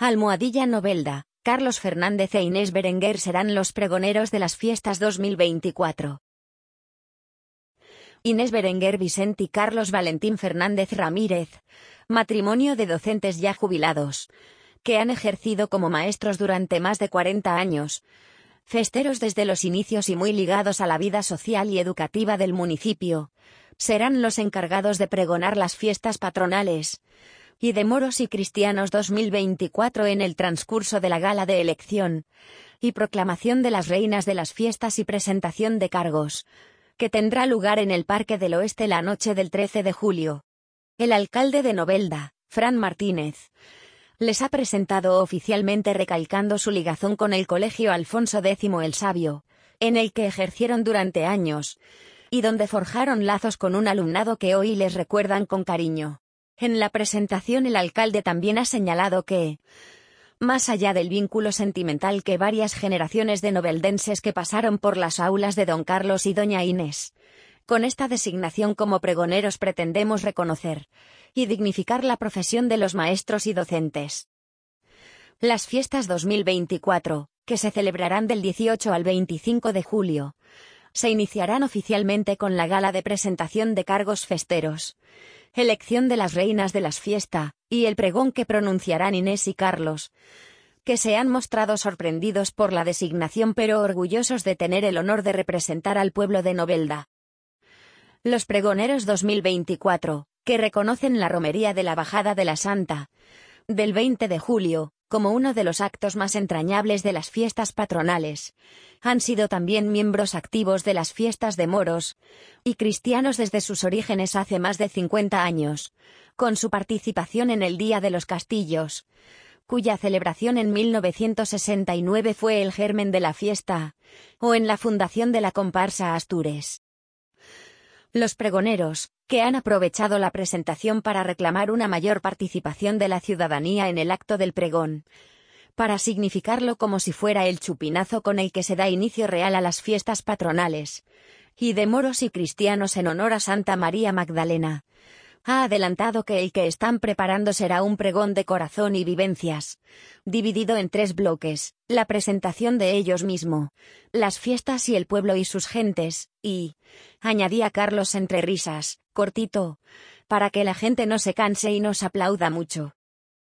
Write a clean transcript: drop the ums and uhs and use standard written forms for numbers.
Almohadilla Novelda, Carlos Fernández e Inés Berenguer serán los pregoneros de las fiestas 2024. Inés Berenguer Vicent y Carlos Valentín Fernández Ramírez, matrimonio de docentes ya jubilados, que han ejercido como maestros durante más de 40 años, festeros desde los inicios y muy ligados a la vida social y educativa del municipio, serán los encargados de pregonar las fiestas patronales y de Moros y Cristianos 2024 en el transcurso de la gala de elección y proclamación de las reinas de las fiestas y presentación de cargos, que tendrá lugar en el Parque del Oeste la noche del 13 de julio. El alcalde de Novelda, Fran Martínez, les ha presentado oficialmente recalcando su ligazón con el Colegio Alfonso X el Sabio, en el que ejercieron durante años, y donde forjaron lazos con un alumnado que hoy les recuerdan con cariño. En la presentación el alcalde también ha señalado que, más allá del vínculo sentimental que varias generaciones de noveldenses que pasaron por las aulas de don Carlos y doña Inés, con esta designación como pregoneros pretendemos reconocer y dignificar la profesión de los maestros y docentes. Las fiestas 2024, que se celebrarán del 18 al 25 de julio, se iniciarán oficialmente con la gala de presentación de cargos festeros, elección de las reinas de las fiestas, y el pregón que pronunciarán Inés y Carlos, que se han mostrado sorprendidos por la designación pero orgullosos de tener el honor de representar al pueblo de Novelda. Los pregoneros 2024, que reconocen la romería de la Bajada de la Santa, del 20 de julio, como uno de los actos más entrañables de las fiestas patronales, han sido también miembros activos de las fiestas de moros y cristianos desde sus orígenes hace más de 50 años, con su participación en el Día de los Castillos, cuya celebración en 1969 fue el germen de la fiesta, o en la fundación de la comparsa Astures. Los pregoneros, que han aprovechado la presentación para reclamar una mayor participación de la ciudadanía en el acto del pregón, para significarlo como si fuera el chupinazo con el que se da inicio real a las fiestas patronales, y de moros y cristianos en honor a Santa María Magdalena, ha adelantado que el que están preparando será un pregón de corazón y vivencias, dividido en 3 bloques, la presentación de ellos mismos, las fiestas y el pueblo y sus gentes, y, añadía Carlos entre risas, cortito, para que la gente no se canse y nos aplauda mucho.